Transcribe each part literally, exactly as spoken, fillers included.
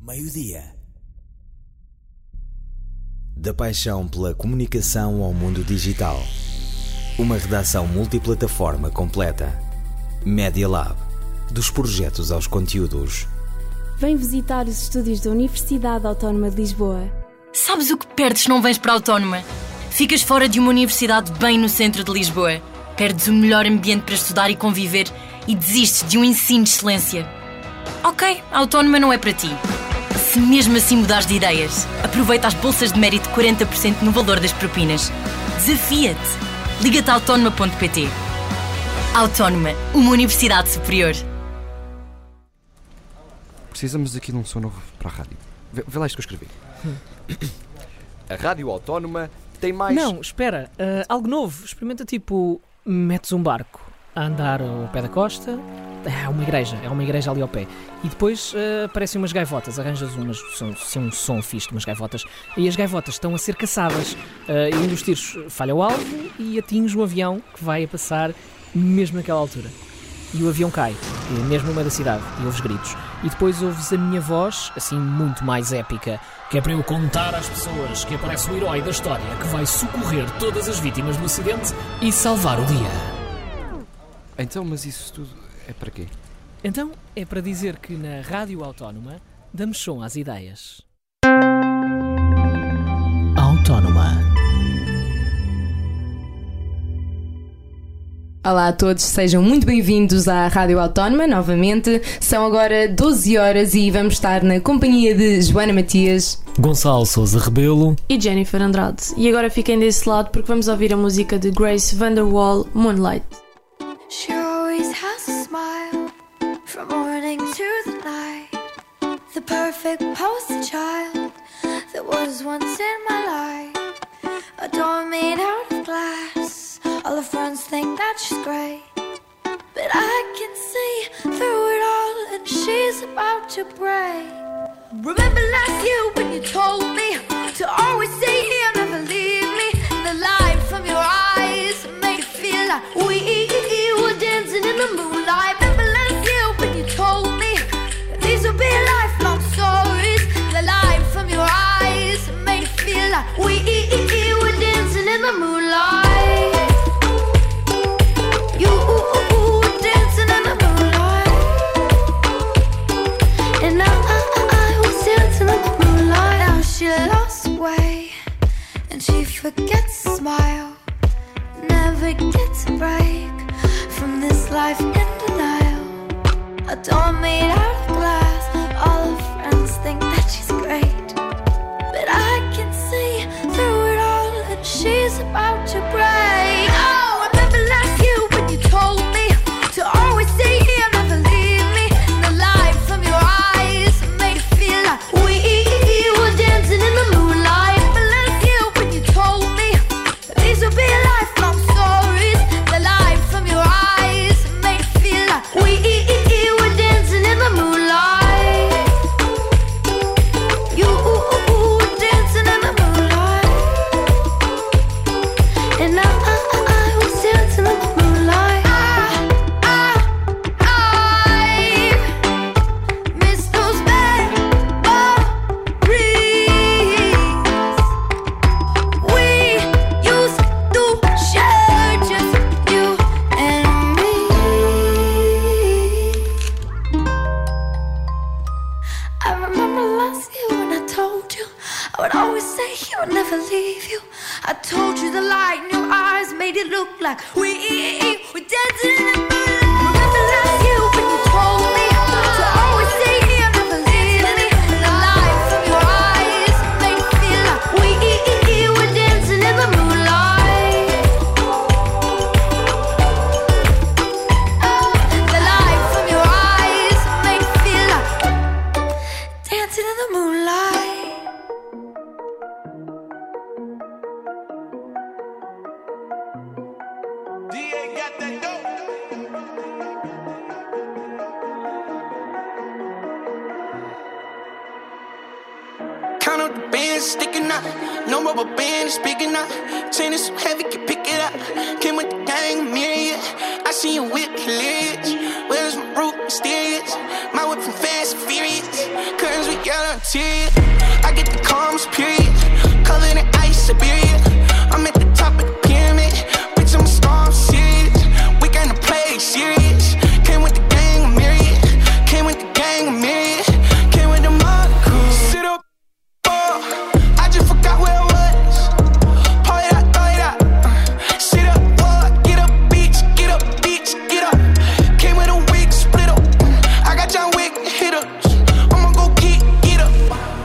Meio-dia. Da paixão pela comunicação ao mundo digital. Uma redação multiplataforma completa. Media Lab. Dos projetos aos conteúdos. Vem visitar os estúdios da Universidade Autónoma de Lisboa. Sabes o que perdes se não vens para a Autónoma? Ficas fora de uma universidade bem no centro de Lisboa. Perdes o melhor ambiente para estudar e conviver e desistes de um ensino de excelência. Ok, a Autónoma não é para ti. Se mesmo assim mudares de ideias, aproveita as bolsas de mérito quarenta por cento no valor das propinas. Desafia-te. Liga-te a autónoma ponto pt. Autónoma, uma universidade superior. Precisamos aqui de um som novo para a rádio. Vê, vê lá isto que eu escrevi. Hum. A Rádio Autónoma tem mais... Não, espera. Uh, algo novo. Experimenta tipo... Metes um barco a andar ao pé da costa. É uma igreja. É uma igreja ali ao pé. E depois uh, aparecem umas gaivotas. Arranjas umas, um, um som fixe de umas gaivotas. E as gaivotas estão a ser caçadas. Uh, e um dos tiros falha o alvo e atinge o avião que vai a passar mesmo naquela altura. E o avião cai, mesmo no meio da cidade, e ouves gritos. E depois ouves a minha voz, assim muito mais épica, que é para eu contar às pessoas que aparece o herói da história que vai socorrer todas as vítimas do acidente e salvar o dia. Então, mas isso tudo é para quê? Então, é para dizer que na Rádio Autónoma damos som às ideias. Autónoma. Olá a todos, sejam muito bem-vindos à Rádio Autónoma, novamente. São agora doze horas e vamos estar na companhia de Joana Matias, Gonçalo Sousa Rebelo e Jennifer Andrade. E agora fiquem desse lado porque vamos ouvir a música de Grace Vanderwall, Moonlight. She always has a smile from morning to the night. The perfect poster child that was once in my life. A door made out of glass. All her friends think that she's great, but I can see through it all and she's about to break. Remember last year when you told me to always stay here, never leave me. The light from your eyes made it feel like we were dancing in the moonlight. Remember last year when you told me these would be lifelong stories. The light from your eyes made it feel like we were dancing in the moonlight. You were dancing in the moonlight, and I, I, I was dancing in the moonlight. Now she lost way, and she forgets to smile. Never gets a break from this life in denial. A door made out of glass. All her friends think that she's great, but I can see through it all, and she's about to break. Oh, remember last year when you told me to always stay here, never leave me. The light from your eyes made it feel like we were dancing in the moonlight. Remember last year when you told me these would be lifelong stories. The light from your eyes made it feel like we were dancing in the moonlight. You were dancing in the moonlight, and I, I, I was dancing in the moonlight. I, I, I miss those memories. We used to share just you and me. I remember last year when I told you I would always stay here and never leave you. I told you the light in your eyes made it look like we were dancing in the moonlight. Remember last year when you told me to always stay here, never leave me. The light from your eyes made it feel like we were dancing in the moonlight. Oh, the light from your eyes made it feel like dancing in the moonlight. Count up the bands, sticking up. No rubber band is big enough. Chain is so heavy, can pick it up. Came with the gang, myriad. I see you whip hilarious. Where's my root mysterious? My whip from fast and furious. Curtains we yellow, guarantee it. I get the calmest period, covered in ice, Siberia. I'm at the top of the pyramid, bitch, I'm a star, I'm serious. We came to play serious. Came with the gang of myriad, came with the gang of myriad, came with the mother crew. Sit up, oh, I just forgot where I was. Pour it out, throw it out. Uh, sit up, oh, get up, bitch, get up, bitch, get up. Came with a wig, split up. Uh, I got John Wick, hit ups. I'ma go get, get up.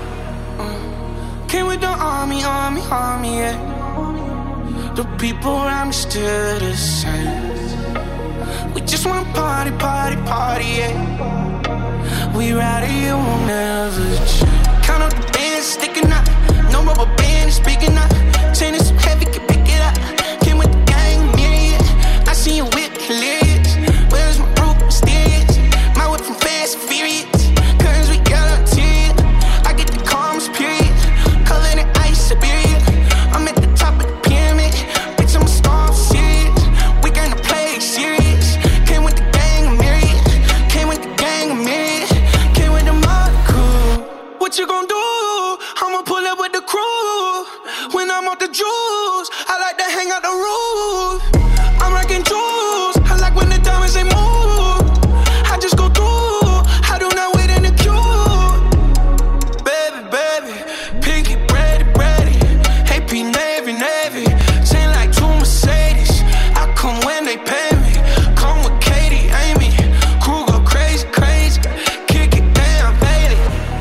Uh, came with the army, army, army, yeah. The people around me still the same. We just wanna party, party, party, yeah. We ride it, you won't never change. Count up the bands, sticking up. No rubber band is big enough. Chain is so heavy, can pick it up. Came with the gang, myriad. I see you whip, hilarious. Where's my proof, mysterious? My whip from fast and furious. Cause we guarantee it. I get the calmest period, covered in ice, Siberia. I'm at the top of the pyramid, bitch, I'm a star, I'm serious. We came to play serious. Came with the gang of myriad, came with the gang of myriad, came with the mother crew. What you gon' do? I'ma pull up with the crew. When I'm off the juice, I like to hang out the roof. I'm rocking jewels, I like when the diamonds they move. I just go through, I do not wait in the queue. Baby, baby, pinky, ready, ready. A P Navy, Navy, chain like two Mercedes. I come when they pay me. Come with Katie, Amy, crew go crazy, crazy. Kick it down, baby.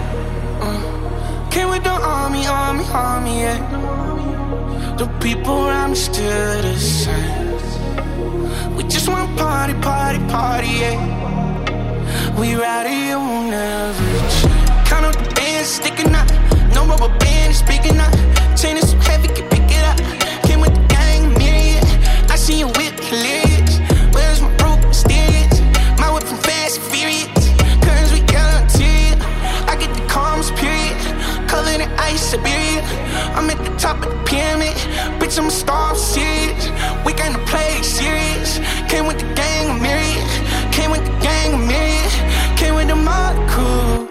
Uh, came with the army, army, army, yeah. The people around me still the same. We just wanna party, party, party, yeah. We ride it, you won't never change. Count up the bands, sticking up. No rubber band is big enough. Chain is so heavy, can pick it up. Came with the gang, myriad. I see you whip, hilarious. Where's my proof, mysterious? My whip from fast and furious. Cause we guarantee it. I get the calmest period, covered in ice, Siberia. I'm at the top of the pyramid, bitch, I'm a star, I'm serious. We came to play serious. Came with the gang of myriad, came with the gang of myriad, came with the mother crew.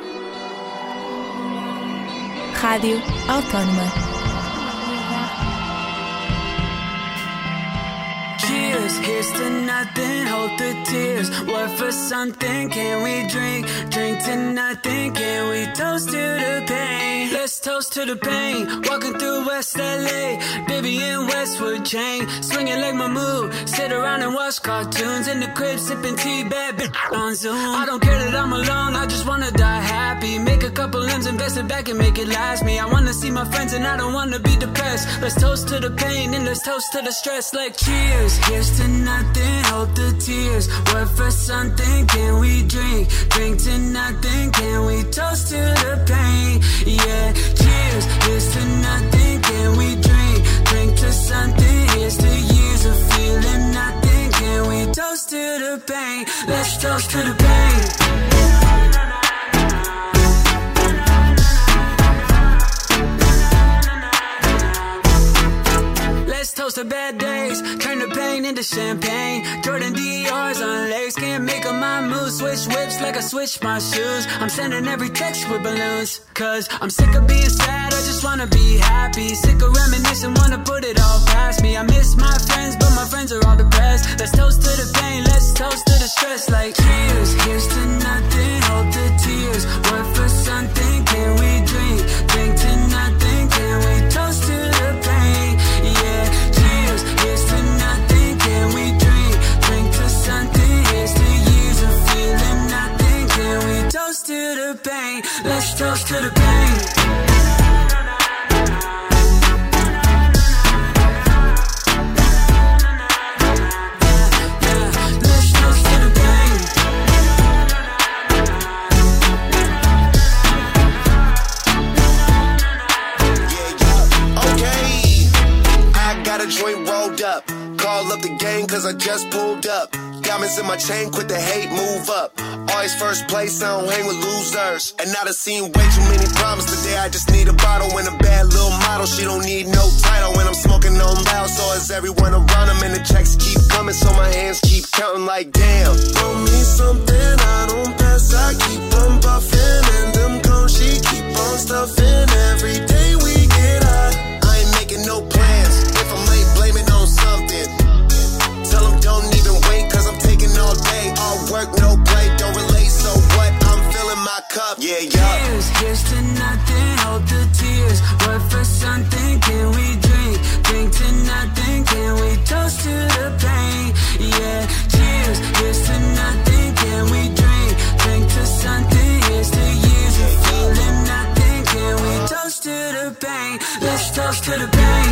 Rádio Autónoma. Cheers, here's to nothing, hold the tears. What for something, can we drink? Drink to nothing, can we toast to the pain? Let's toast to the pain, walking through West L A. Baby in Westwood chain, swinging like my move. Sit around and watch cartoons in the crib, sipping tea, bad bitch on Zoom. I don't care that I'm alone, I just wanna die happy. Make a couple M's, invest it back and make it last me. I wanna see my friends and I don't wanna be depressed. Let's toast to the pain and let's toast to the stress. Like cheers, here's to nothing, hold the tears. What for something, can we drink? Drink to nothing, can we toast to the pain? Yeah, cheers, here's to nothing, can we drink? Drink to something, here's to years of feeling nothing. Can we toast to the pain? Let's toast to the pain. Let's toast to bad days, turn the pain into champagne. Jordan D Rs on legs, can't make up my mood. Switch whips like I switch my shoes. I'm sending every text with balloons, cause I'm sick of being sad, I just wanna be happy. Sick of reminiscing, wanna put it all past me. I miss my friends, but my friends are all depressed. Let's toast to the pain, let's toast to the stress. Like cheers, here's to nothing, hold the tears. What for something, can we drink? Drink to nothing, can we toast to the pain? Yeah, cheers, here's to nothing, can we drink? Drink to something, here's to years of feeling nothing. Can we toast to the pain? Let's toast to the pain. Joint rolled up, call up the gang cause I just pulled up. Diamonds in my chain, quit the hate, move up. Always first place, I don't hang with losers. And I done seen way too many problems today. I just need a bottle and a bad little model. She don't need no title when I'm smoking on loud. So is everyone around them and the checks keep coming. So my hands keep counting like damn. Throw me something, I don't pass, I keep on buffing. And them cones, she keep on Yeah, yeah. Cheers, here's to nothing, hold the tears. What for something can we drink? Drink to nothing, can we toast to the pain? Yeah, cheers, here's to nothing, can we drink? Drink to something, here's to years of feeling nothing, can we toast to the pain? Let's toast to the pain.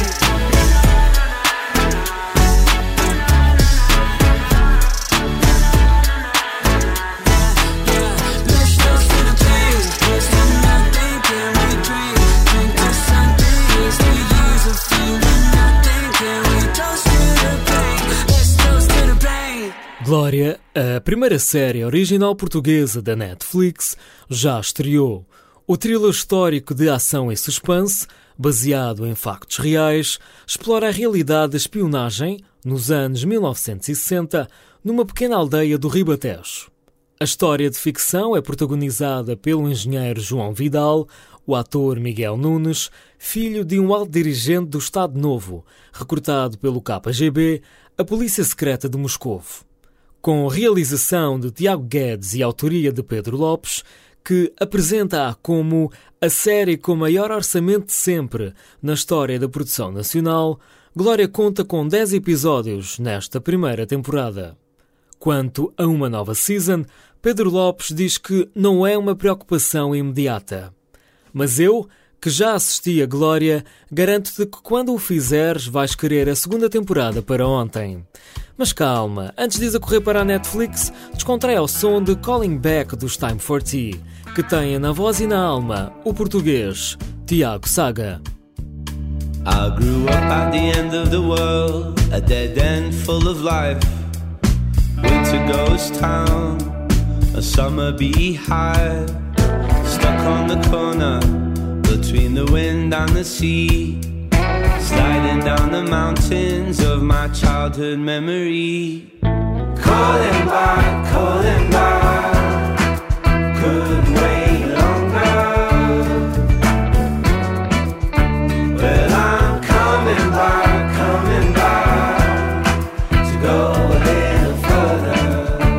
Glória, a primeira série original portuguesa da Netflix, já estreou. O thriller histórico de ação e suspense, baseado em factos reais, explora a realidade da espionagem, nos anos mil novecentos e sessenta, numa pequena aldeia do Ribatejo. A história de ficção é protagonizada pelo engenheiro João Vidal, o ator Miguel Nunes, filho de um alto dirigente do Estado Novo, recrutado pelo K G B, a Polícia Secreta de Moscovo. Com realização de Tiago Guedes e autoria de Pedro Lopes, que apresenta-a como a série com maior orçamento de sempre na história da produção nacional, Glória conta com dez episódios nesta primeira temporada. Quanto a uma nova season, Pedro Lopes diz que não é uma preocupação imediata. Mas eu, que já assisti a Glória, garanto-te que quando o fizeres vais querer a segunda temporada para ontem. Mas calma, antes de ir a correr para a Netflix, descontrai ao som de Calling Back dos Time for Tea, que tem na voz e na alma o português Tiago Saga. I grew up at the end of the world, a dead end full of life. Winter ghost town, a summer beehive, stuck on the corner between the wind and the sea, sliding down the mountains of my childhood memory. Calling back, calling back, couldn't wait longer. Well, I'm coming back, coming back to go a little further.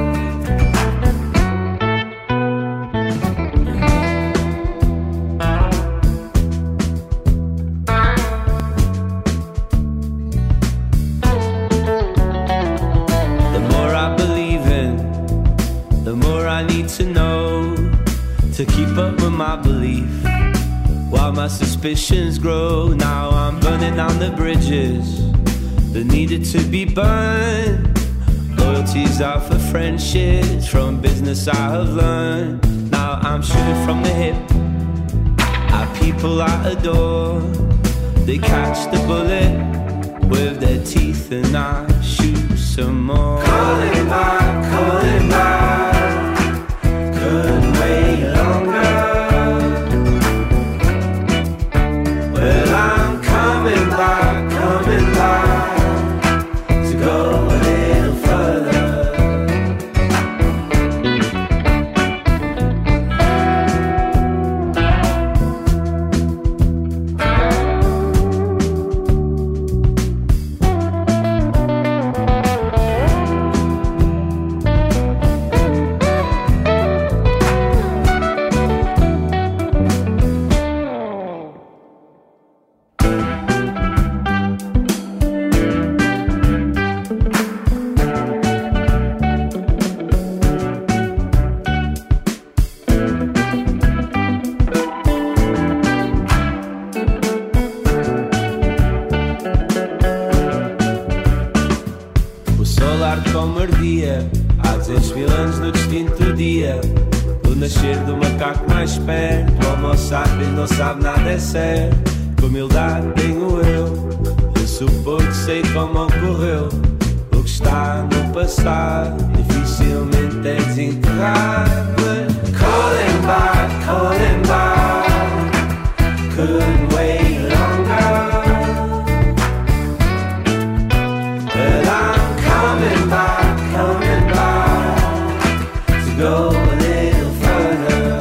To know, to keep up with my belief, while my suspicions grow. Now I'm burning down the bridges that needed to be burned. Loyalties are for friendships, from business I have learned. Now I'm shooting from the hip at people I adore. They catch the bullet with their teeth and I shoot some more. Calling back, calling back, couldn't wait longer. Well, I'm coming back, coming back to go a little further. Como ardia há duzentos mil anos no distinto dia do nascer do macaco mais esperto. O homo sapiens não sabe nada, é certo. Com humildade tenho eu, eu supor que sei como ocorreu. O que está no passado dificilmente é desenterrado. Calling back, calling back, couldn't wait longer. Well, I'm coming back, coming back to go a little further.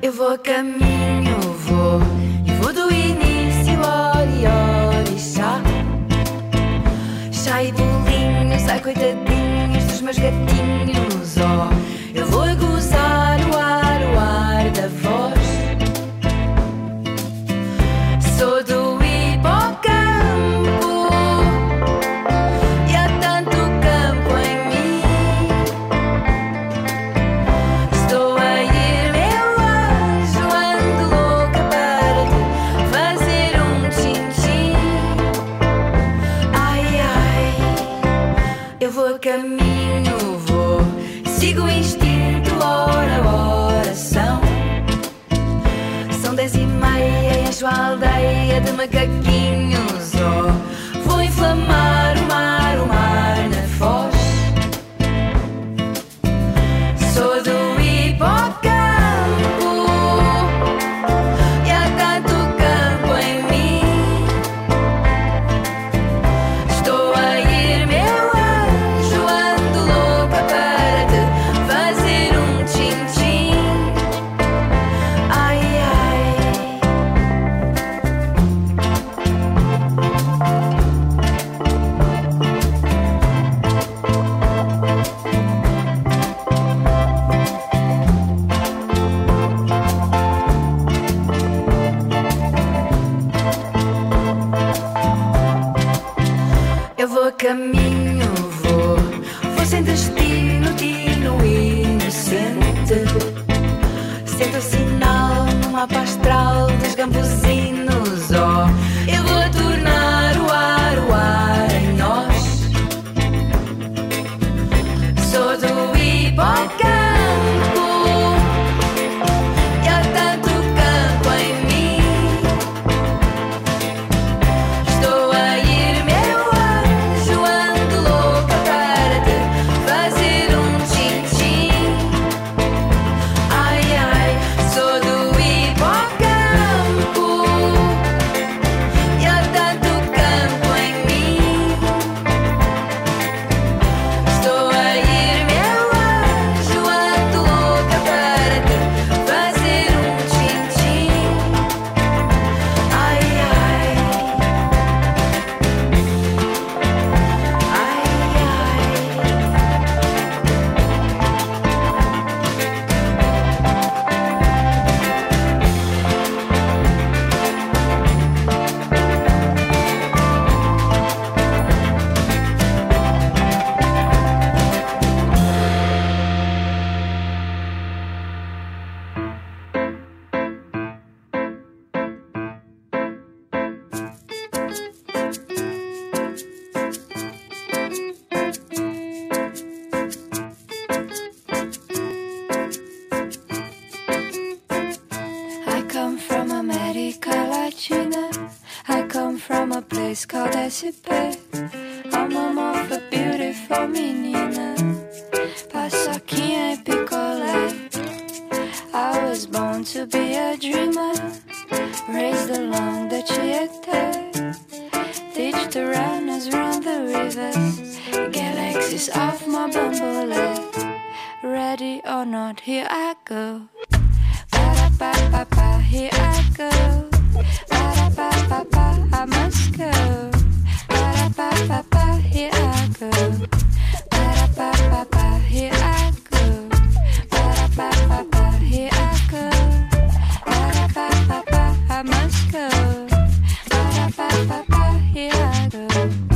Eu vou a caminho, vou, e vou do início, ori, ori, chá. Chá e bolinhos, ai coitadinhos dos meus gatinhos, ó. Oh, eu vou a gozar o ar, o ar da voz. Sou do hipocampo e há tanto campo em mim. Estou a ir, meu anjo, ando louca para te fazer um tchim-tchim. Ai, ai, eu vou a caminho, vou, sigo o instinto, ora, ora, são São dez e meia, encho a aldeia de macaquinhos, oh, vou inflamar o mar, o mar na foz. Sou do hipocampo e há tanto campo em mim. Estou a ir, meu anjo, ando louca para te fazer um tchim-tchim. Ai, ai, eu vou a caminho, vou, vou sem destino, tino inocente. Sento o sinal no mapa astral dos gambuzinos, ó. Oh, eu vou tornar o ar, o ar em nós. Sou do hipocampo e há tanto campo em mim. Estou a ir, meu anjo, ando louca para te fazer um tchim-tchim. Ai, ai, sou do hipocampo e há tanto campo em mim. Estou a ir, meu anjo, ando louca para te fazer um tchim-tchim. Ai, ai, ai, I come from America Latina. I come from a place called S P. I'm a morpha beautiful menina, paçoquinha e picolé. I was born to be a dreamer, raised along the Chiete. Teach the runners round the rivers, galaxies off my bumblebee. Ready or not, here I go. Ba-da-ba-ba-ba, here I go. Ba-da-ba-ba-ba, I must go. Ba-da-ba-ba-ba, here I go. Ba-da-ba-ba-ba, here I go. Ba-da-ba-ba-ba, here I go. Ba-da-ba-ba-ba, I must go. Ba-da-ba-ba-ba, here I go.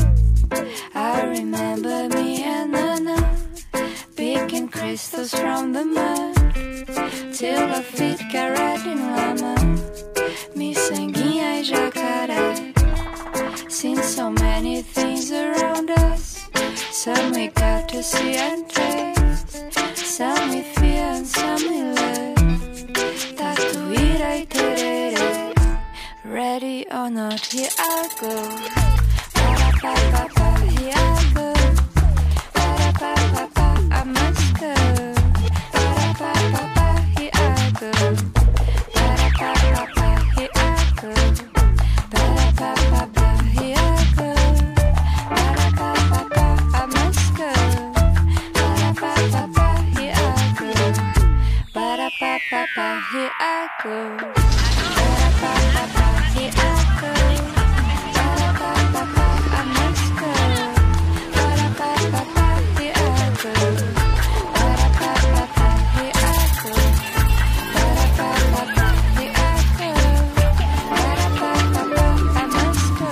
I remember me and Nana picking crystals from the mud till our feet got red in lama. Miçanguinha e jacaré. Seen so many things around us. Some we got to see and taste. Some we fear and some we love. Tatuíra e tereré. Ready or not, here I go. Ba-da-ba-ba-ba, here I go. Ba-da-ba-ba-ba, I must go. Ba-da-ba-ba-ba, here I go. Ba-da-ba-ba-ba, here I go. Ba-da-ba-ba-ba, here I go. Ba-da-ba-ba-ba, I must go. Ba-da-ba-ba-ba, here I go. Ba-da-ba-ba-ba. Ba-da-ba-ba-ba, here I go. Ba-da-ba-ba-ba, here I go. Ba-da-ba-ba-ba, I must go. Ba-da-ba-ba-ba, here I go. Ba-da-ba-ba-ba, here I go. Ba-da-ba-ba-ba, here I go. Ba-da-ba-ba-ba, I must go.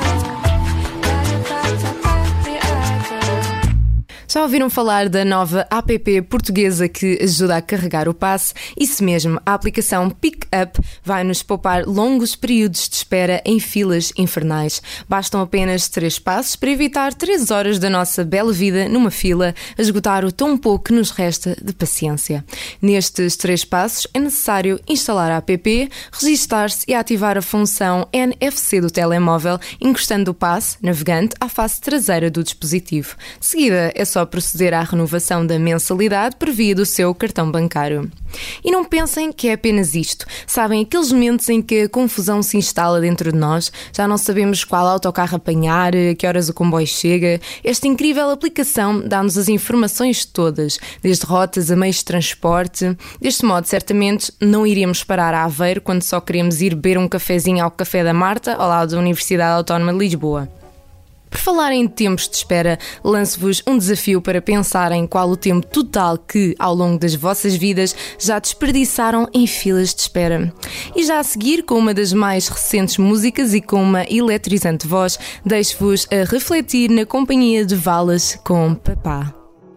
Ba-da-ba-ba-ba, here I go. Já ouviram falar da nova app portuguesa que ajuda a carregar o passe? Isso mesmo, a aplicação PickUp vai-nos poupar longos períodos de espera em filas infernais. Bastam apenas três passos para evitar três horas da nossa bela vida numa fila, a esgotar o tão pouco que nos resta de paciência. Nestes três passos é necessário instalar a app, registar-se e ativar a função N F C do telemóvel, encostando o passe navegante à face traseira do dispositivo. De seguida, é só proceder à renovação da mensalidade por via do seu cartão bancário. E não pensem que é apenas isto. Sabem aqueles momentos em que a confusão se instala dentro de nós? Já não sabemos qual autocarro apanhar, a que horas o comboio chega? Esta incrível aplicação dá-nos as informações todas, desde rotas a meios de transporte. Deste modo, certamente, não iríamos parar a Aveiro quando só queremos ir beber um cafezinho ao Café da Marta, ao lado da Universidade Autónoma de Lisboa. Por falar em tempos de espera, lanço-vos um desafio para pensarem qual o tempo total que, ao longo das vossas vidas, já desperdiçaram em filas de espera. E já a seguir, com uma das mais recentes músicas e com uma eletrizante voz, deixo-vos a refletir na companhia de Valas com Papá.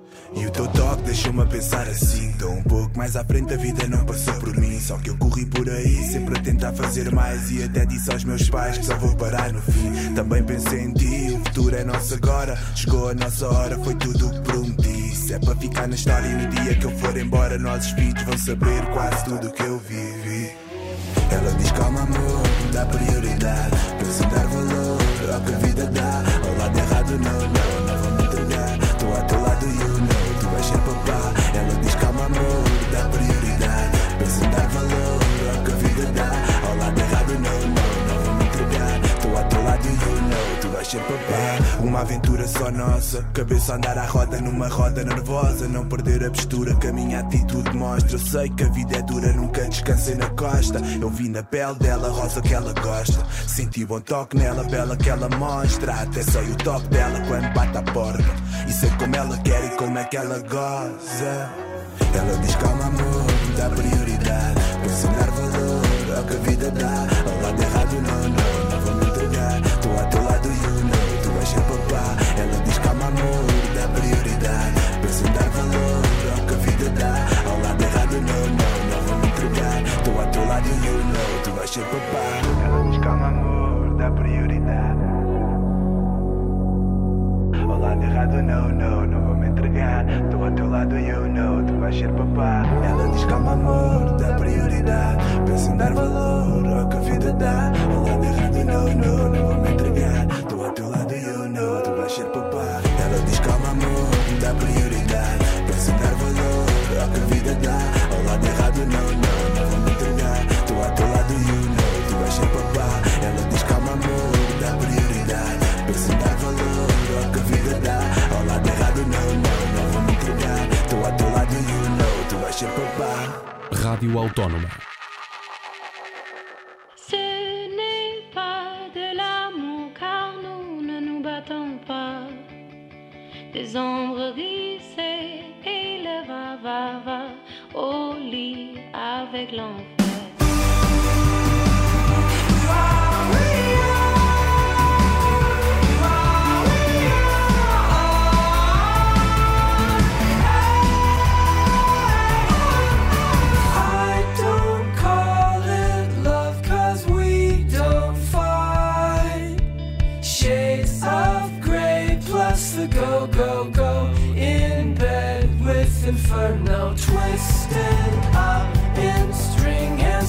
E o teu toque deixou-me a pensar assim. Tô um pouco mais à frente, a vida não passou por mim. Só que eu corri por aí, sempre a tentar fazer mais. E até disse aos meus pais que só vou parar no fim. Também pensei em ti, o futuro é nosso agora. Chegou a nossa hora, foi tudo o que prometi. Se é para ficar na história e no dia que eu for embora, nossos filhos vão saber quase tudo o que eu vivi. Ela diz calma amor, dá prioridade. Penso em dar valor ao que a vida dá. Ao lado errado não, não, não vou me entregar. Estou ao teu lado e eu não. Ser papá, ela diz calma amor, dá prioridade. Pensa em dar valor ao que a vida dá. Ao lado errado não, não, não vou me entregar. Estou ao teu lado e eu não, tu vais ser papá. Uma aventura só nossa, cabeça a andar à roda numa roda nervosa. Não perder a postura que a minha atitude mostra. Eu sei que a vida é dura, nunca descansei na costa. Eu vi na pele dela a rosa que ela gosta. Senti bom toque nela, bela que ela mostra. Até sei o toque dela quando bate à porta. E sei como ela quer e como é que ela goza. Ela diz calma amor, dá prioridade. Pensa em dar valor ao que a vida dá. Ao lado errado não, não, não vou me entregar. Estou ao teu lado e eu não, tu vais ser papá. Ela diz calma amor, dá prioridade. Pensa em dar valor ao que a vida dá. Ao lado errado não, não, não vou me entregar. Estou ao teu lado e eu não, tu vais ser papá. Ela diz calma amor, dá prioridade. Ao lado errado não, não, não vou me entregar. Estou ao teu lado e eu não, tu vais ser papá. Ela diz calma amor, dá prioridade. Pensa em dar valor ao que a vida dá. Ao lado errado não, não, não vou me entregar. Estou ao teu lado e eu não, tu vais ser papá. Ela diz calma amor, dá prioridade. Pensa em dar valor ao que a vida dá. Ao lado errado não, não, não vou me entregar. Estou ao teu lado e eu não, tu vais ser papá. Ela diz calma amor, dá prioridade. Pensa em dar valor ao que a vida dá. Ao lado errado não, não, não vou me entregar. Estou ao teu lado e eu não, tu vais ser papá. Rádio Autónoma. Ce n'est pas de l'amour car nous ne nous battons pas. Des ombres glissées et le va va va au lit avec l'enfer. Go, go, go in bed with inferno, twisted up in string and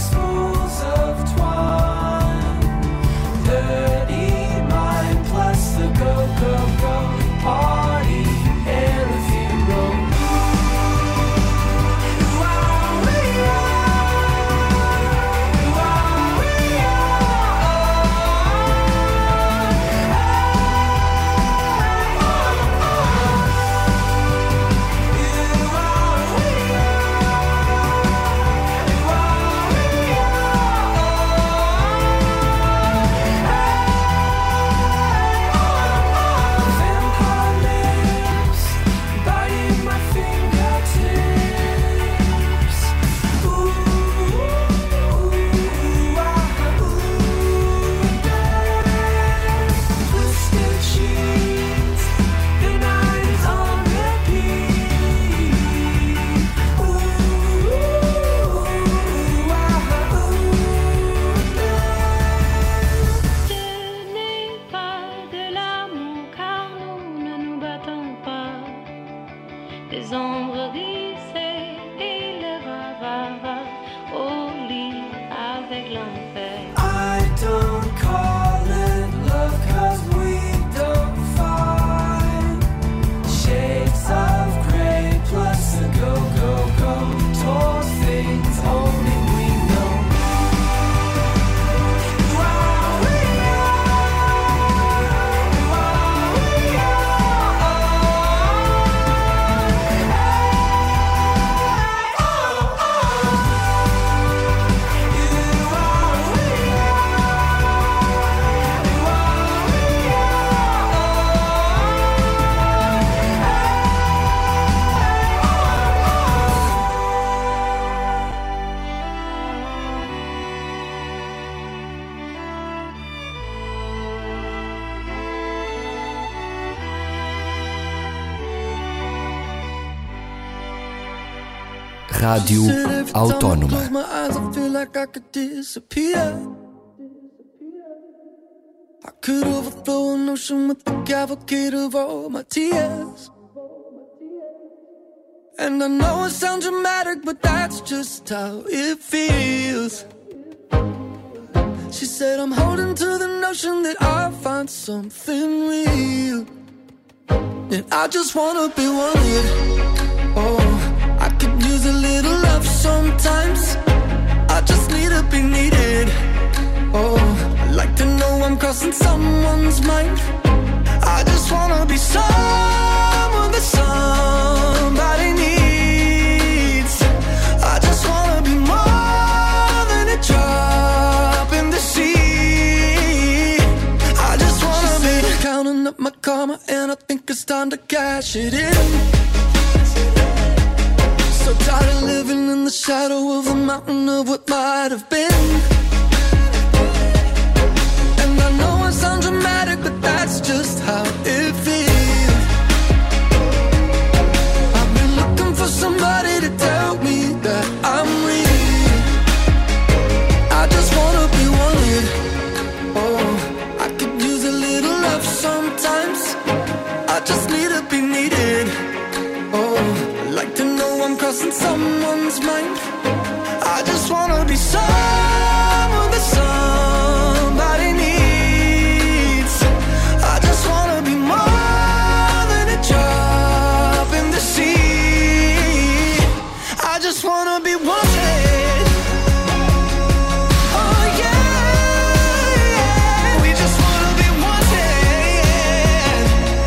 avec l'enfer. I don't call it love cause we don't fight. Shades of grey plus a go, go, go. Tall things only we know. You are, we are. You are, we Rádio Autónoma. Close my eyes, I feel like I could disappear. I could overflow an ocean with the cavalcade of all my tears. And I know it sounds dramatic, but that's just how it feels. She said I'm holding to the notion that I'll find something real. And I just wanna be wanted. Oh, I could use a little love sometimes. I just need to be needed. Oh, I like to know I'm crossing someone's mind. I just wanna be someone that somebody needs. I just wanna be more than a drop in the sea. I just wanna she be said, counting up my karma, and I think it's time to cash it in. So tired of living in the shadow of the mountain of what might have been. And I know it sounds dramatic, but that's just how it feels. I've been looking for somebody to tell me that I'm real. I just wanna be wanted. Oh, I could use a little love sometimes. I just need to be needed. Oh, I like to know I'm crossing someone's mind. I just wanna be someone that somebody needs. I just wanna be more than a drop in the sea. I just wanna be wanted. Oh yeah, yeah. We just wanna be wanted.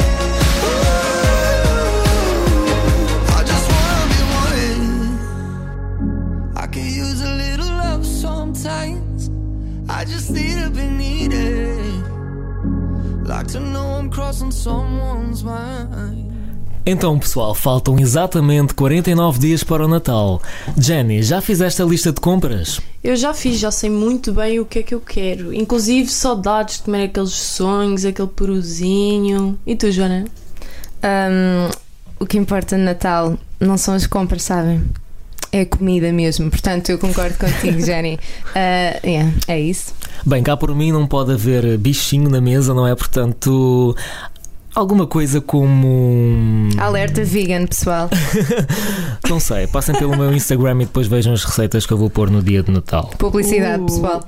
Ooh, I just wanna be wanted. I could use a little love sometimes. I just need to be needed. Like to know I'm crossing someone's mind. Então, pessoal, faltam exatamente quarenta e nove dias para o Natal. Jenny, já fizeste a lista de compras? Eu já fiz, já sei muito bem o que é que eu quero. Inclusive saudades de comer aqueles sonhos, aquele peruzinho. E tu, Joana? Um, o que importa no Natal não são as compras, sabem? É a comida mesmo. Portanto, eu concordo contigo, Jenny. Uh, yeah, é isso. Bem, cá por mim não pode haver bichinho na mesa, não é? Portanto, alguma coisa como... Alerta vegan, pessoal. Não sei, passem pelo meu Instagram e depois vejam as receitas que eu vou pôr no dia de Natal. Publicidade, uh. pessoal.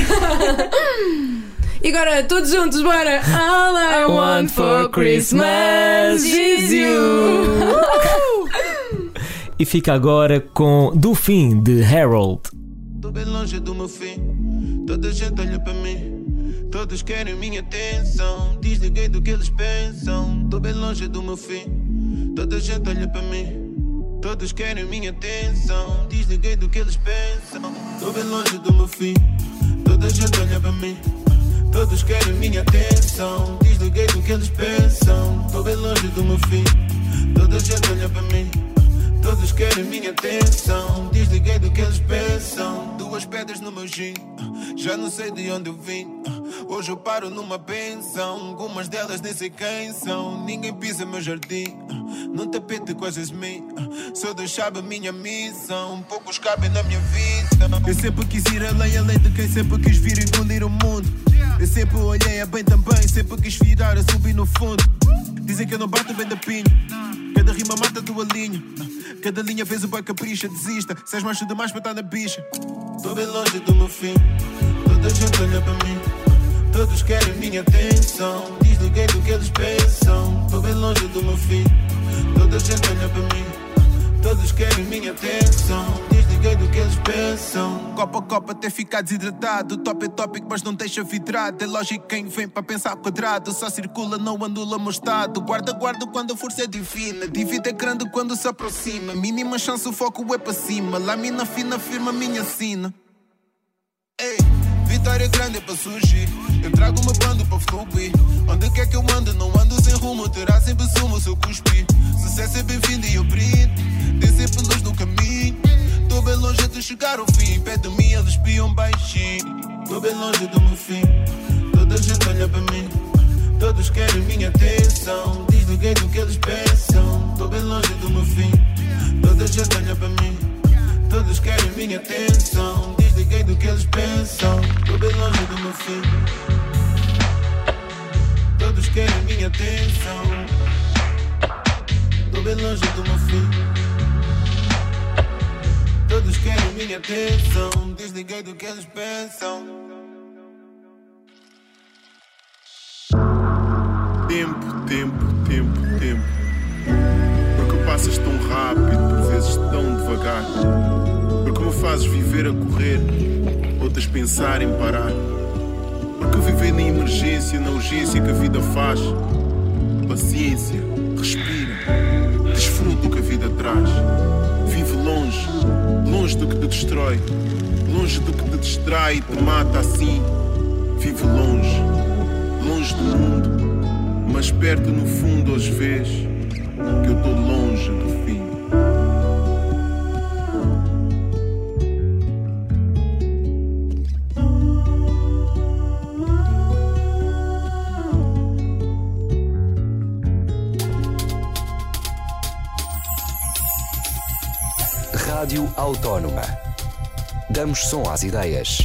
E agora, todos juntos, bora! All I want for Christmas is you. E fica agora com Do Fim, de Harold. Tô bem longe do meu fim, toda a gente olha para mim, todos querem minha atenção, desliguei do que eles pensam. Tô bem longe do meu fim, toda a gente olha para mim, todos querem minha atenção, desliguei do que eles pensam. Tô bem longe do meu fim, toda a gente olha para mim, todos querem minha atenção, desliguei do que eles pensam. Tô bem longe do meu fim, toda a gente olha para mim, todos querem minha atenção, desliguei do que eles pensam. Duas pedras no meu gin, já não sei de onde eu vim. Hoje eu paro numa pensão, algumas delas nem sei quem são. Ninguém pisa meu jardim, num tapete com as mim. Se eu deixava a minha missão, poucos cabem na minha vida. Eu sempre quis ir além, além de quem sempre quis vir engolir o mundo. Eu sempre olhei a bem também, sempre quis virar a subir no fundo. Dizem que eu não bato bem da pinha, cada rima mata a tua linha. Cada linha fez o boi capricha, desista. Se és macho demais para estar na bicha. Tô bem longe do meu fim. Toda a gente olha para mim. Todos querem minha atenção. Desliguei do que eles pensam. Tô bem longe do meu fim. Toda a gente olha para mim. Todos querem minha atenção. Desliguei do que eles pensam. Copa a copa até ficar desidratado. Top é tópico, mas não deixa vidrado. É lógico quem vem para pensar quadrado. Só circula, não andula mostado. Guarda, guarda quando a força é divina. Dívida é grande quando se aproxima. Mínima chance, o foco é para cima. Lâmina fina, firma minha sina. Ei, vitória grande é para surgir. Eu trago uma banda para fluir. Onde quer que eu ando, não ando sem rumo. Terá sempre sumo se eu cuspir. Sucesso é bem-vindo e eu brindo. Tem sempre luz no caminho. Tô bem longe de chegar ao fim. Perto de mim eles espiam baixinho. Tô bem longe do meu fim. Toda a gente olha para mim. Todos querem minha atenção. Desliguei do que eles pensam. Tô bem longe do meu fim. Toda a gente olha para mim. Todos querem minha atenção. Desliguei do que eles pensam. Tô bem longe do meu fim. Todos querem minha atenção. Tô bem longe do meu fim. Todos querem minha atenção. Desliguei do que eles pensam. Tempo, tempo, tempo, tempo. Porque passas tão rápido, por vezes tão devagar. Porque me fazes viver a correr, outras pensar em parar. Porque viver na emergência, na urgência que a vida faz. Paciência, respira, desfruta o que a vida traz. Vive longe, longe do que te destrói, longe do que te distrai e te mata assim. Vive longe, longe do mundo, mas perto no fundo hoje vês que eu tô longe do fim. Rádio Autónoma. Damos som às ideias.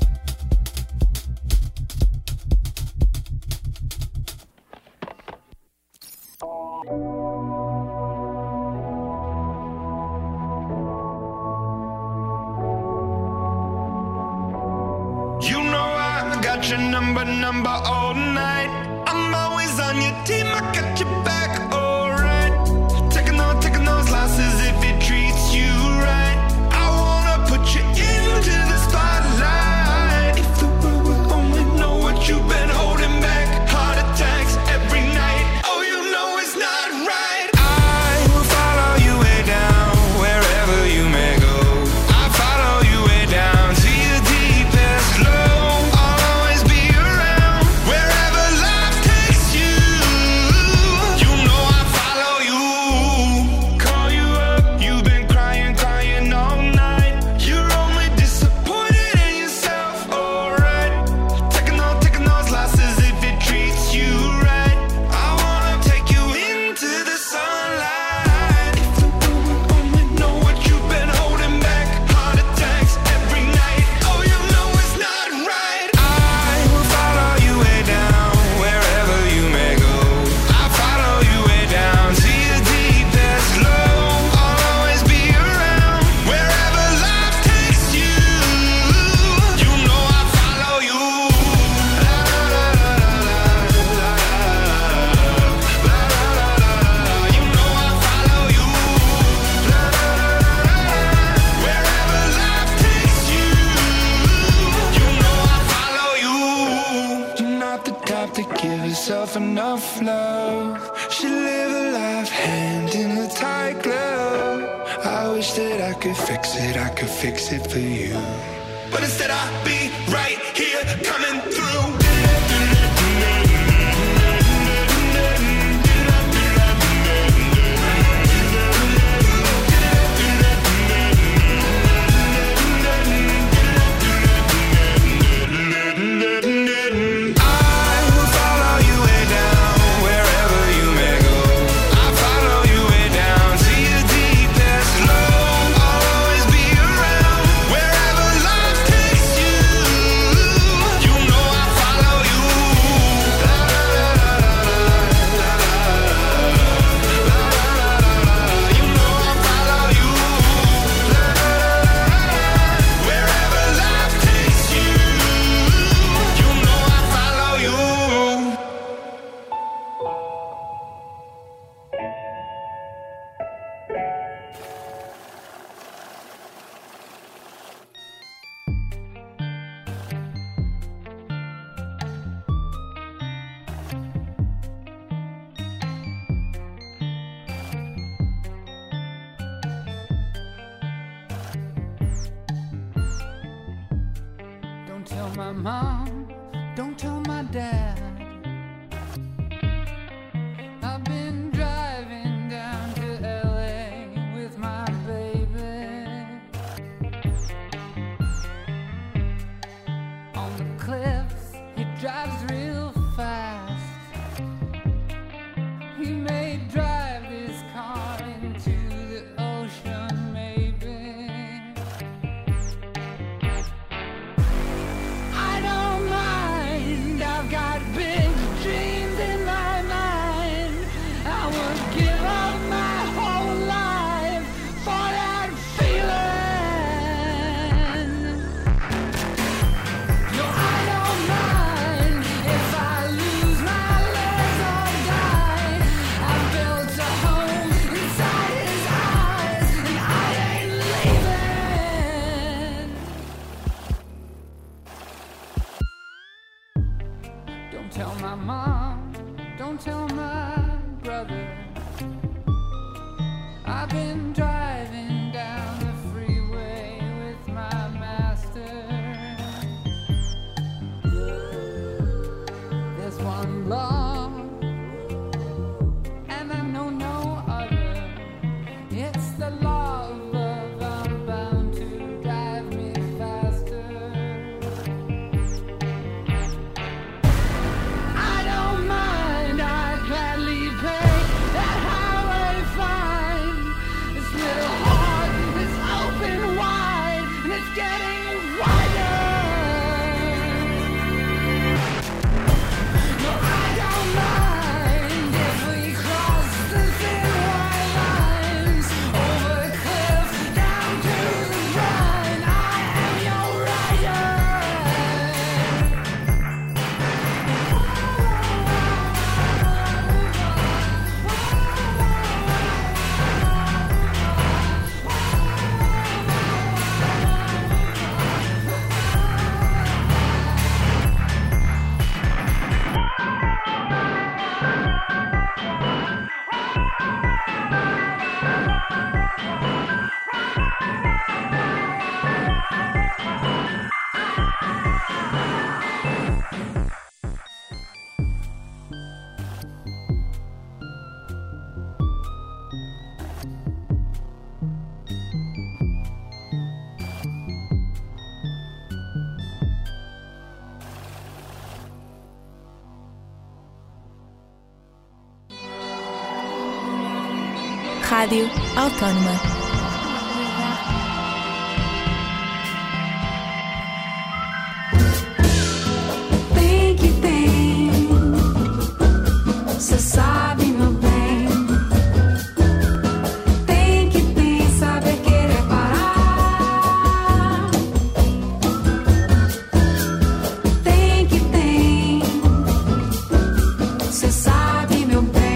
You know I got your number, number all night. I'm always on your team, I got your back, alright. Taking those, taking those losses if it treats you right. I wanna put you into the spotlight. If the world would only know what you've been holding back. Heart attacks every night. Oh, you know it's not right. I will follow you way down, wherever you may go. I follow you way down to your deepest low. I'll always be around, wherever life takes you. You know I follow you. Call you up, you've been crying, crying all night. You're only disappointed in yourself, alright. Taking those, taking those losses if it treats you right. I wanna take you into the sunlight. If the world would only know what you've been holding back. Heart attacks every night. Oh, you know it's not right. I will follow you way down, wherever you may go. I follow you way down to your deepest low. I'll always be around, wherever life takes you. You know I follow you. La la la la la la la la. You know I follow you. La la la la la. Wherever life takes you. You know I follow you. You're not the type to give yourself enough love. Should live a life hand in a tight glove. I wish that I could fix it, I could fix it for you. But instead I'll be right here coming through. I will follow you way down, wherever you may go. I follow you way down to your deepest low. I'll always be around, wherever life takes you. tell my mom, don't tell my dad. I've been driving down to L A with my baby. On the cliffs, he drives real fast. He may drive this car into the ocean, maybe. I don't mind, I've got big dreams in my mind. I would give up my whole life for that feeling. No, I don't mind if I lose my legs or die. I built a home inside his eyes, and I ain't leaving. Don't tell my mom, don't tell my brother. I've been driving down the freeway with my master. There's one law, and I know no other. It's the law of love, I'm bound to drive me faster. I don't mind, I'd gladly pay that highway fine. This little heart is open wide, and it's getting wider. No, I don't mind if we cross the thin white lines, over the cliff, down to the ground. I am your rider. Rádio Autónoma. Tem que tem, cê sabe, meu bem. Tem que tem, saber querer parar. Tem que tem, cê sabe, meu bem.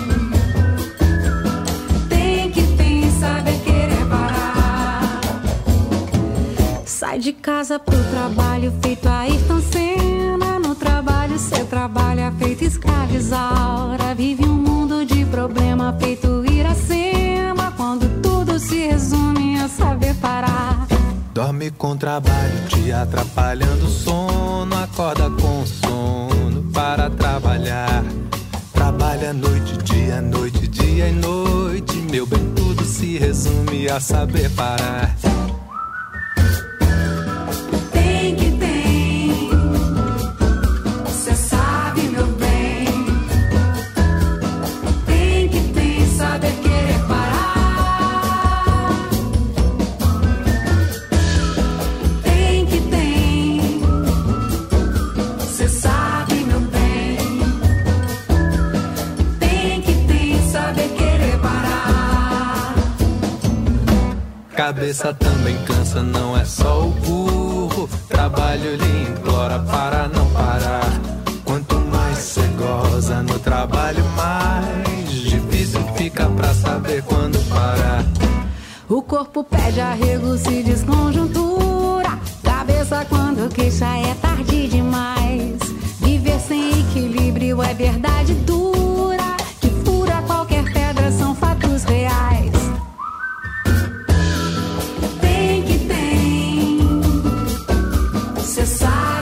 Tem que tem, saber querer parar. Sai de casa pro trabalho feito a Ayrton Senna. No trabalho cê trabalha feito escravizaura. Vive um mundo de problema feito Iracema. Quando tudo se resume a saber parar. Dorme com trabalho, te atrapalhando o sono. Acorda com sono para trabalhar. Trabalha noite, dia, noite, dia e noite. Meu bem, tudo se resume a saber parar. Tem que tem, cê sabe, meu bem. Tem que tem, saber querer parar. Tem que tem, cê sabe, meu bem. Tem que tem, saber querer parar. Cabeça também cansa, não é só o burro. Trabalho lhe implora para não parar. Quanto mais cê goza no trabalho, mais difícil fica pra saber quando parar. O corpo pede arrego, se desconjuntura. Cabeça quando queixa é tarde demais. Viver sem equilíbrio é verdade dura. Que fura qualquer pedra, são fatos reais. Tem que tem, cê sabe.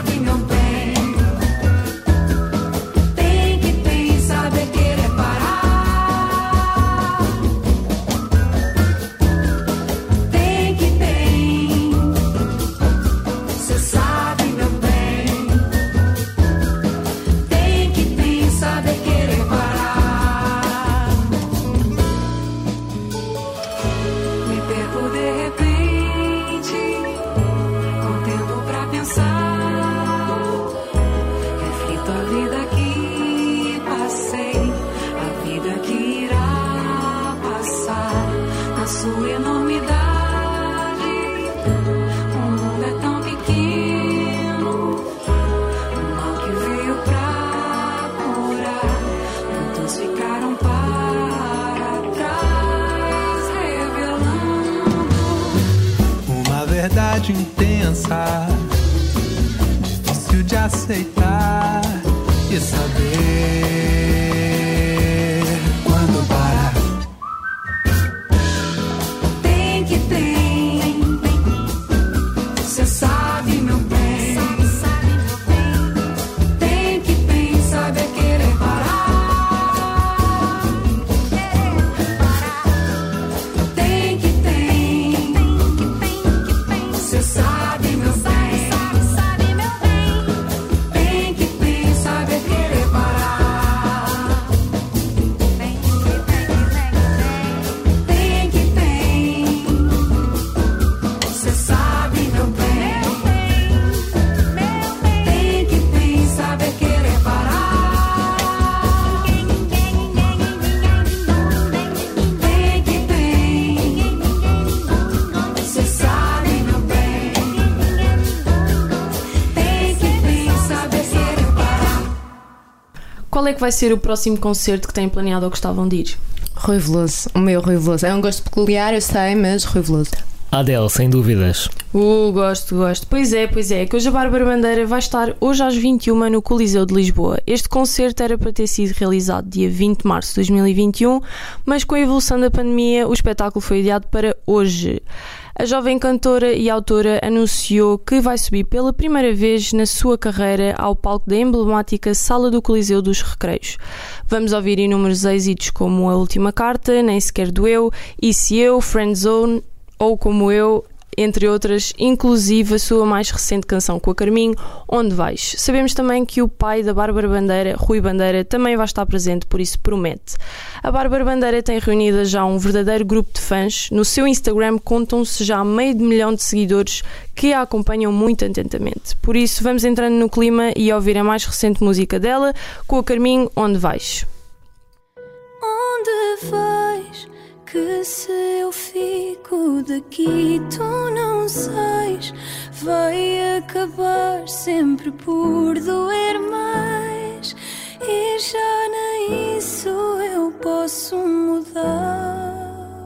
pensar, difícil de aceitar e saber quando parar. Tem que tem, cê sabe meu bem, tem que tem, sabe querer parar. Tem que tem, cê sabe meu bem, tem que tem, sabe querer parar. Tem que tem, cê sabe meu bem, tem que tem, sabe querer parar. Tem que tem, cê sabe meu bem, tem que tem, sabe querer parar. Qual é que vai ser o próximo concerto que têm planeado ou gostavam de ir? Rui Veloso, o meu Rui Veloso. É um gosto peculiar, eu sei, mas Rui Veloso. Adele, sem dúvidas. Uh, gosto, gosto. Pois é, pois é, que hoje a Bárbara Bandeira vai estar hoje às vinte e uma no Coliseu de Lisboa. Este concerto era para ter sido realizado dia vinte de março de dois mil e vinte e um, mas com a evolução da pandemia o espetáculo foi adiado para hoje. A jovem cantora e autora anunciou que vai subir pela primeira vez na sua carreira ao palco da emblemática Sala do Coliseu dos Recreios. Vamos ouvir inúmeros êxitos como A Última Carta, Nem Sequer Doeu, E Se Eu, Friendzone ou Como Eu, entre outras, inclusive a sua mais recente canção com a Carminho, Onde Vais. Sabemos também que o pai da Bárbara Bandeira, Rui Bandeira, também vai estar presente, por isso promete. A Bárbara Bandeira tem reunido já um verdadeiro grupo de fãs. No seu Instagram contam-se já meio de milhão de seguidores que a acompanham muito atentamente. Por isso vamos entrando no clima e ouvir a mais recente música dela com a Carminho, Onde Vais. Onde vais? Que se eu fico daqui tu não sais, vai acabar sempre por doer mais, e já nem isso eu posso mudar.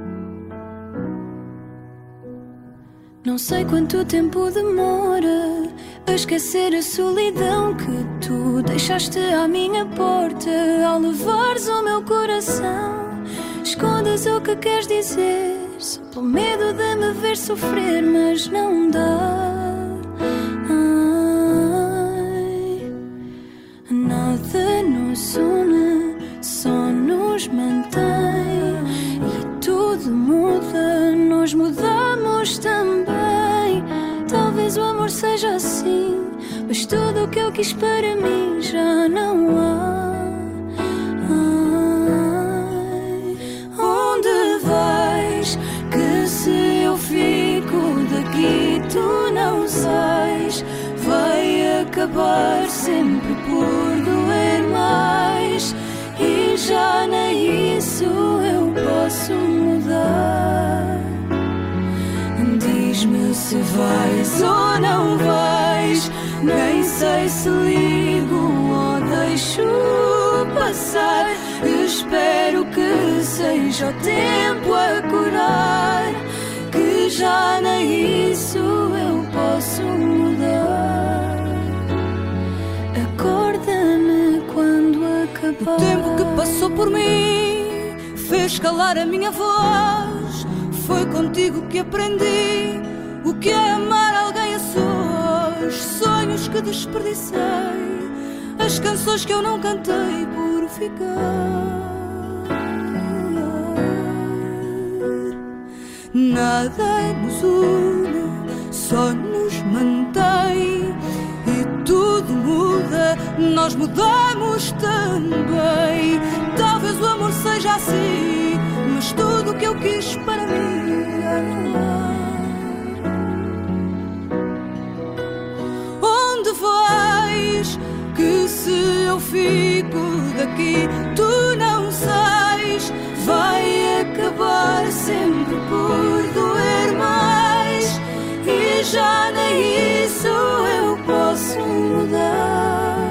Não sei quanto tempo demora a esquecer a solidão que tu deixaste à minha porta ao levares o meu coração. Escondes o que queres dizer só pelo medo de me ver sofrer, mas não dá. Ai, nada nos une, só nos mantém, e tudo muda, nós mudamos também. Talvez o amor seja assim, mas tudo o que eu quis para mim já não há. Que se eu fico daqui tu não sais, vai acabar sempre por doer mais, e já nem isso eu posso mudar. Diz-me se vais ou não vais, nem sei se ligo ou deixo passar. Espero que seja o tempo a curar, que já nem isso eu posso mudar. Acorda-me quando acabar. O tempo que passou por mim fez calar a minha voz. Foi contigo que aprendi o que é amar alguém a sós. Sonhos que desperdicei, as canções que eu não cantei por ficar. Nada nos une, só nos mantém, e tudo muda, nós mudamos também. Talvez o amor seja assim, mas tudo o que eu quis para mim já não há. Onde vais? Que se eu fico daqui tu não sais, vai acabar sempre por doer mais, e já nem isso eu posso mudar.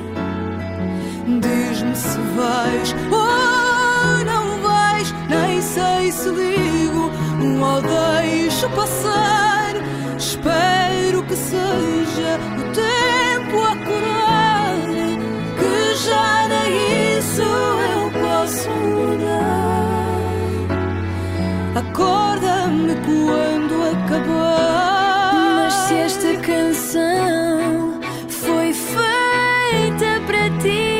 Diz-me se vais ou não vais, nem sei se ligo ou deixo passar. Espero canção foi feita para ti.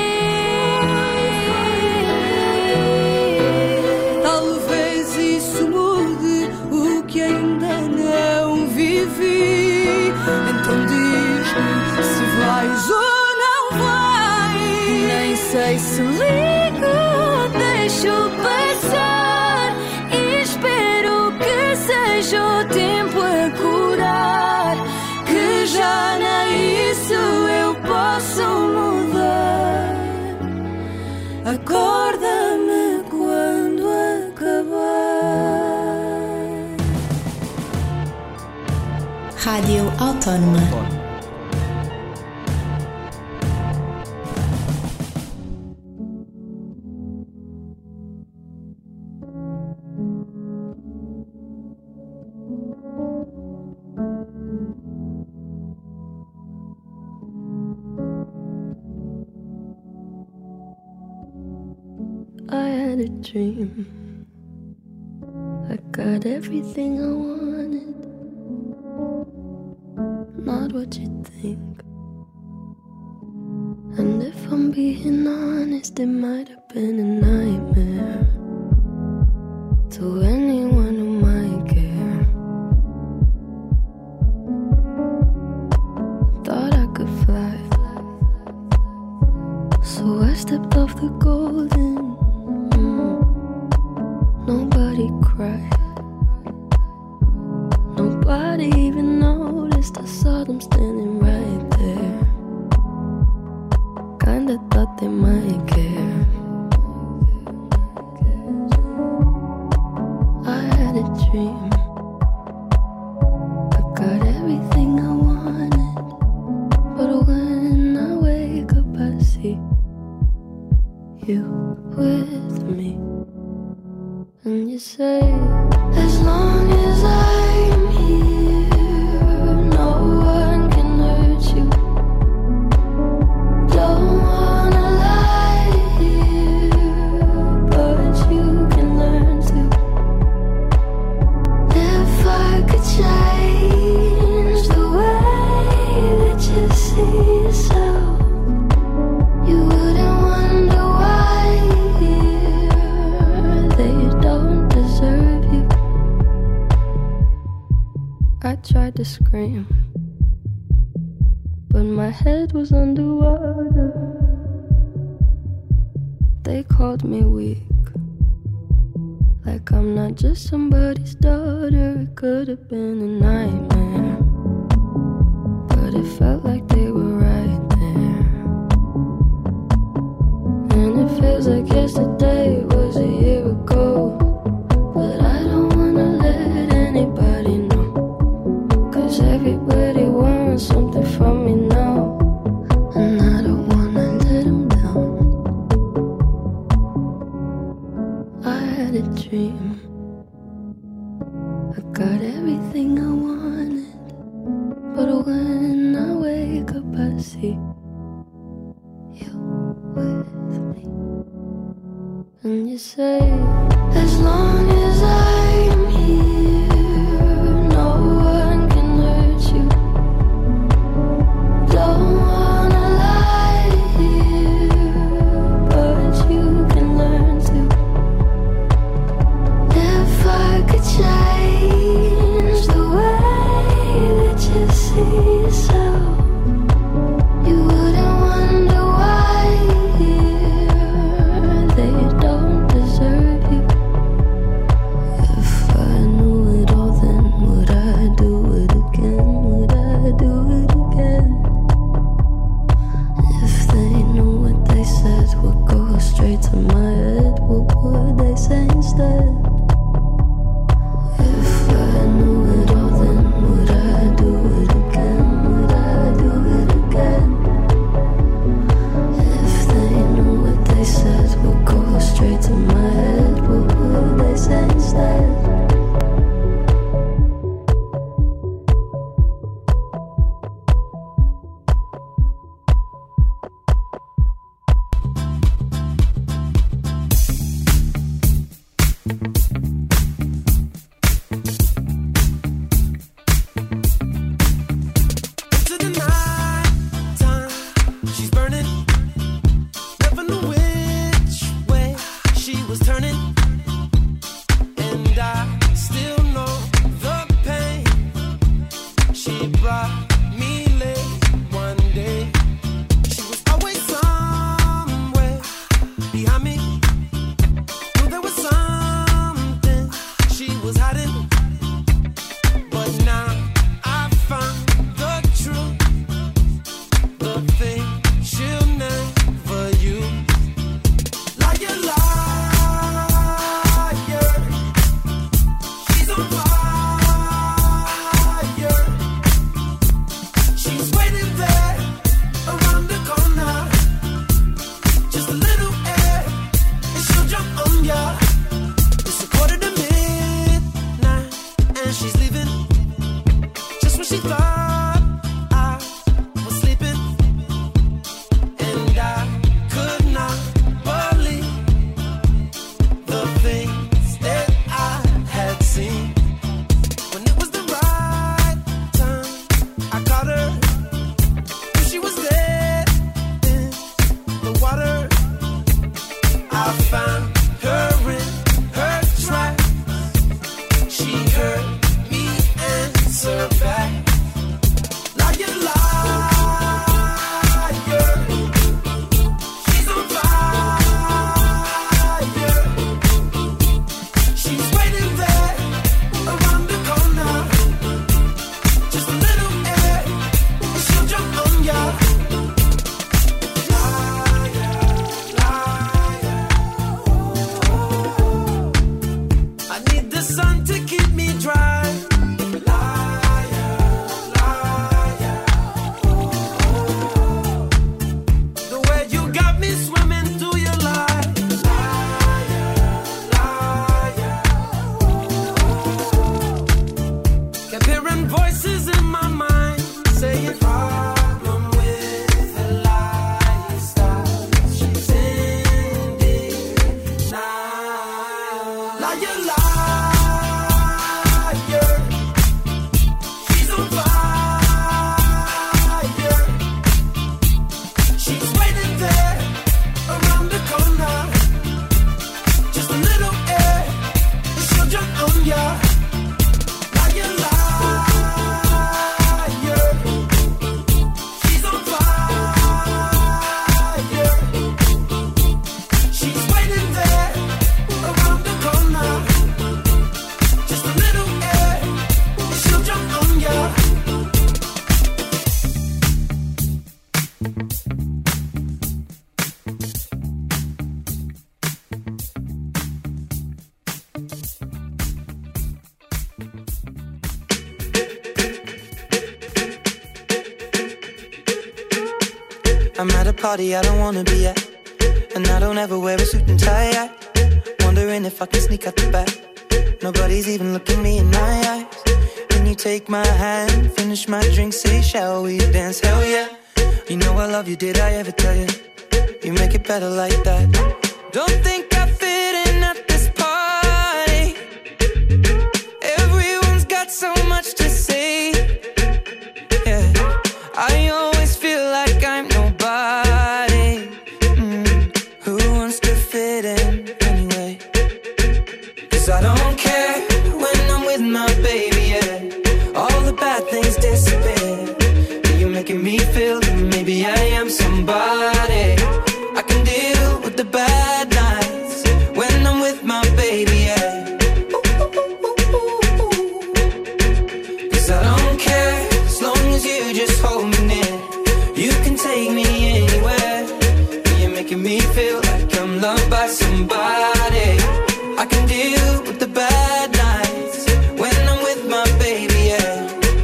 Talvez isso mude o que ainda não vivi. Então diz-me se vais ou não vais. Nem sei se ligo ou deixo passar. E espero que seja o tempo a curar, que já nem isso eu posso mudar. Acorda-me quando acabar. Rádio Autónoma. I had a dream. I got everything I wanted. Not what you think. And if I'm being honest, it might have been a nightmare to anyone who might care. Thought I could fly, so I stepped off the golden. Nobody cried. Nobody even noticed. I saw them standing right there. Kinda thought they might care. I had a dream. I got everything I wanted. But when I wake up I see you with me. And you say, as long as I'm here, no one can hurt you. Don't wanna lie here, but you can learn to. If I could change the way that you see yourself, you wouldn't wonder why they don't deserve you. I tried to scream, but my head was underwater. They called me weak, like I'm not just somebody's daughter. It could have been a nightmare, but it felt like they were right there. And it feels like yesterday was a year ago. But I don't wanna let anybody know, 'cause everybody wants something from me now. And I don't wanna let them down. I had a dream. I got everything I wanted. But when I wake up I see you with me. And you say, as long as I'm here, no one can hurt you. Don't wanna lie here, but you can learn to. If I could change the way that you see yourself, you wouldn't wonder why they don't deserve you. If I knew it all, then would I do it again? Would I do it again? If they knew what they said would go straight to my head, what would they say instead? If I knew it all, then would I do it again? Would I I'm at a party I don't wanna be at, and I don't ever wear a suit and tie yet. Wondering if I can sneak out the back. Nobody's even looking me in my eyes. Can you take my hand, finish my drink, say shall we dance? Hell yeah. You know I love you, did I ever tell you? You make it better like that. Don't think I fit in at this party. Everyone's got so much to say. Yeah, I always feel like I'm nobody. Mm. Who wants to fit in anyway? Cause I don't care when I'm with my baby, yeah. All the bad things disappear. You're making me feel that maybe I am somebody. I can deal with the bad nights when I'm with my baby, yeah. Cause I don't care as long as you just hold me near. You can take me anywhere. You're making me feel like I'm loved by somebody. I can deal with the bad nights when I'm with my baby, yeah.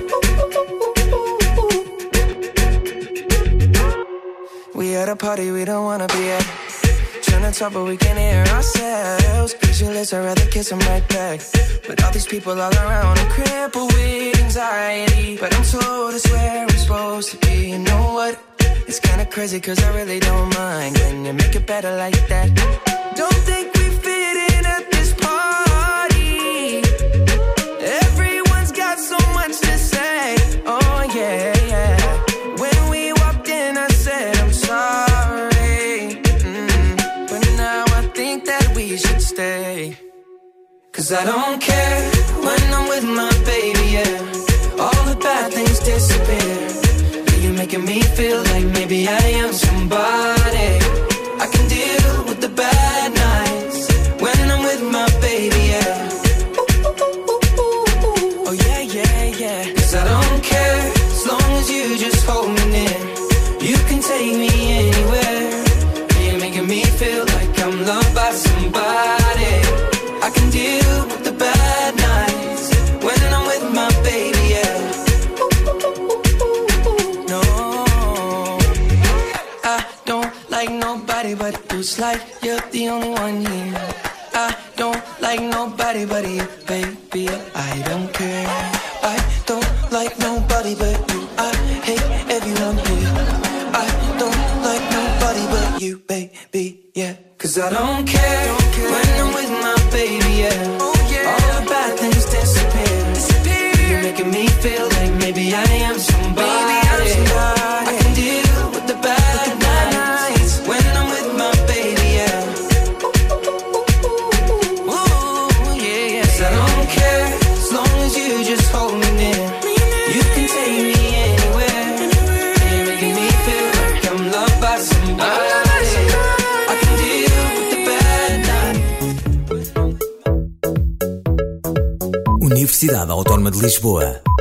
We at a party we don't wanna be at. Trying to talk but we can't hear ourselves. Pictureless, I'd rather kiss them right back. But all these people all around are crippled with anxiety. But I'm told it's where we're supposed to be. You know what? It's kinda crazy cause I really don't mind. Can you make it better like that? Don't think we fit in at this party. Everyone's got so much to say. Oh yeah, yeah. When we walked in I said I'm sorry, mm. But now I think that we should stay. Cause I don't care when I'm with my baby, yeah. All the bad things disappear. You're making me feel like maybe I am somebody. I can deal with the bad nights when I'm with my baby, yeah. Oh yeah, yeah, yeah. Cause I don't care as long as you just hold me near. You can take me anywhere. You're making me feel like I'm loved by somebody. I can deal with the bad nights when I'm with my baby, yeah. No, I don't like nobody but you. It's like you're the only one here. I don't like nobody but you, baby. I don't care. I don't like nobody but you. I hate everyone here. I don't like nobody but you, baby, yeah. Cause I don't care when I'm with my baby, yeah. All the bad things disappear. You're making me feel like maybe I am somebody. I can deal with the bad nights when I'm with my baby, yeah. Ooh, yeah, yeah. Cause I don't care as long as you just hold me near. You can take me anywhere. You're making me feel like I'm loved by somebody. I can deal with the bad nights. Universidade Autónoma de Lisboa.